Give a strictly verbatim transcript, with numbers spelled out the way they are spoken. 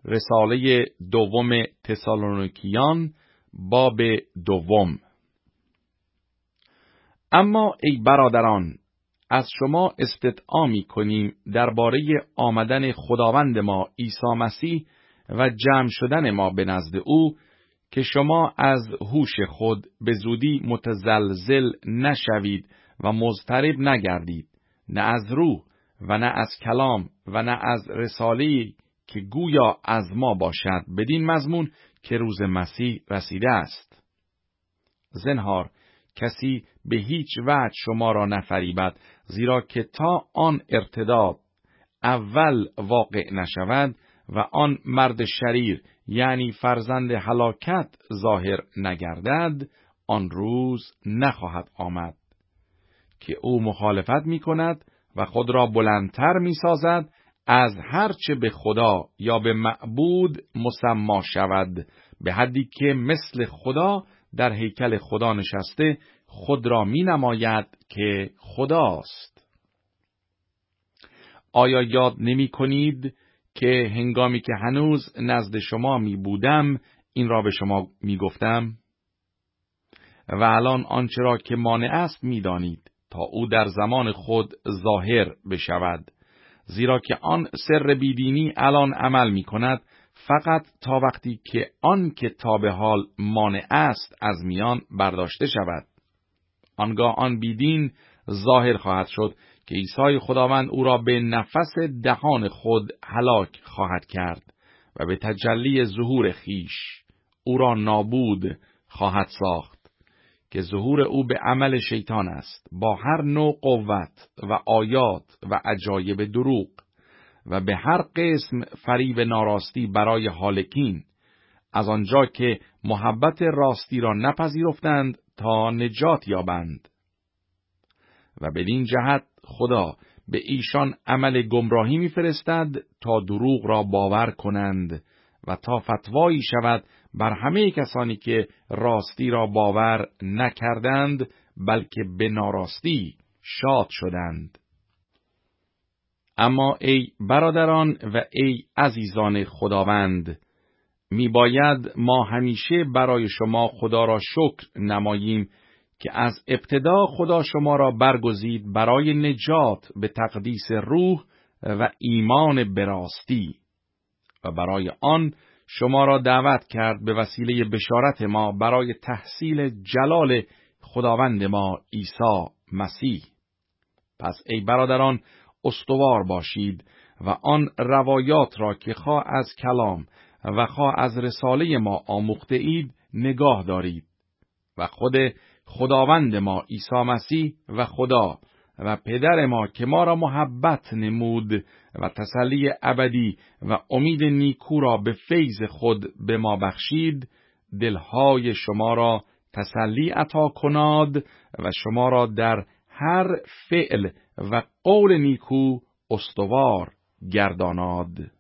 رساله دوم تسالونیکیان باب دوم. اما ای برادران، از شما استدعا می‌کنیم درباره آمدن خداوند ما عیسی مسیح و جمع شدن ما به نزد او که شما از هوش خود به زودی متزلزل نشوید و مضطرب نگردید، نه از روح و نه از کلام و نه از رساله‌ای که گویا از ما باشد، بدین مضمون که روز مسیح رسیده است. زنهار کسی به هیچ وجه شما را نفریبد، زیرا که تا آن ارتداد اول واقع نشود و آن مرد شریر یعنی فرزند هلاکت ظاهر نگردد، آن روز نخواهد آمد که او مخالفت می کند و خود را بلندتر می سازد از هرچه به خدا یا به معبود مسما شود، به حدی که مثل خدا در هیکل خدا نشسته خود را می نماید که خداست. آیا یاد نمی کنید که هنگامی که هنوز نزد شما می بودم این را به شما می گفتم؟ و الان آنچه را که مانع است می دانید تا او در زمان خود ظاهر بشود، زیرا که آن سر بیدینی الان عمل می کند فقط تا وقتی که آن که تا به حال مانع است از میان برداشته شود. آنگاه آن بیدین ظاهر خواهد شد که عیسی خداوند او را به نفس دهان خود هلاک خواهد کرد و به تجلی ظهور خیش او را نابود خواهد ساخت، که ظهور او به عمل شیطان است، با هر نوع قوت و آیات و عجایب دروغ و به هر قسم فریب ناراستی برای هالکین، از آنجا که محبت راستی را نپذیرفتند تا نجات یابند. و بدین جهت خدا به ایشان عمل گمراهی می‌فرستد تا دروغ را باور کنند و تا فتوایی شود بر همه کسانی که راستی را باور نکردند بلکه به ناراستی شاد شدند. اما ای برادران و ای عزیزان خداوند، می باید ما همیشه برای شما خدا را شکر نماییم که از ابتدا خدا شما را برگزید برای نجات به تقدیس روح و ایمان به راستی و برای آن شما را دعوت کرد به وسیله بشارت ما برای تحصیل جلال خداوند ما عیسی مسیح. پس ای برادران استوار باشید و آن روایات را که خواه از کلام و خواه از رساله ما آموخته اید نگاه دارید و خود خداوند ما عیسی مسیح و خدا و پدر ما که ما را محبت نمود و تسلی ابدی و امید نیکو را به فیض خود به ما بخشید، دلهای شما را تسلی عطا کناد و شما را در هر فعل و قول نیکو استوار گرداناد.